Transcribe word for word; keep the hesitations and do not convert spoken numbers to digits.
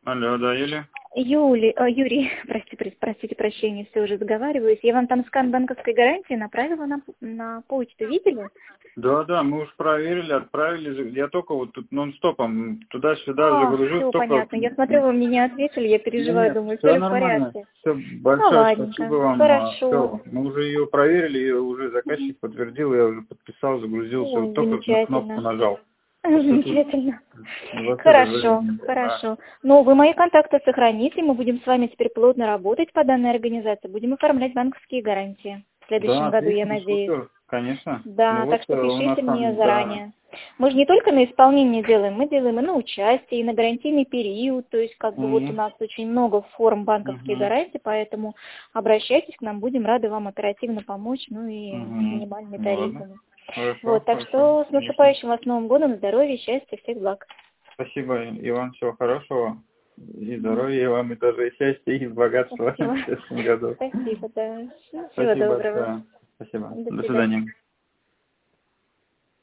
Алло, да, Юля? Юли, э, Юрий, прости, про- простите прощения, все уже заговариваюсь. Я вам там скан банковской гарантии направила на, на почту, видели? Да, да, мы уж проверили, отправили. же. Я только вот тут нон-стопом туда-сюда А, загружу, все только... понятно. Я смотрю, вы мне не ответили, я переживаю, Нет, думаю, все все ли в нормально. порядке. Все, Ну, большое спасибо ладненько, вам. хорошо. Все, мы уже ее проверили, ее уже Мгм. заказчик подтвердил, я уже подписал, загрузился. Вот Ой, только на кнопку замечательно. нажал. Так что тут Замечательно. вообще даже Хорошо, времени не было, да. хорошо. Ну, вы мои контакты сохраните, мы будем с вами теперь плотно работать по данной организации, будем оформлять банковские гарантии. В следующем Да, году, я отлично, надеюсь. супер, конечно. Ну Да, так вот э, что у нас пишите мне там, да. заранее. Мы же не только на исполнение делаем, мы делаем и на участие, и на гарантийный период. То есть, как бы вот у Мгм. нас очень много форм банковских Мгм. гарантий, поэтому обращайтесь к нам, будем рады вам оперативно помочь, ну и с Мгм. минимальными Ну ладно. тарифами. Хорошо, Вот, так хорошо, что с конечно. наступающим вас Новым годом, здоровья, счастья, всех благ. Спасибо, Иван, всего хорошего. И Мгм. здоровья вам, и даже и счастья, и богатства Спасибо. в следующем году. Спасибо, да. Всего Спасибо доброго. большое. Спасибо. До До свидания. свидания.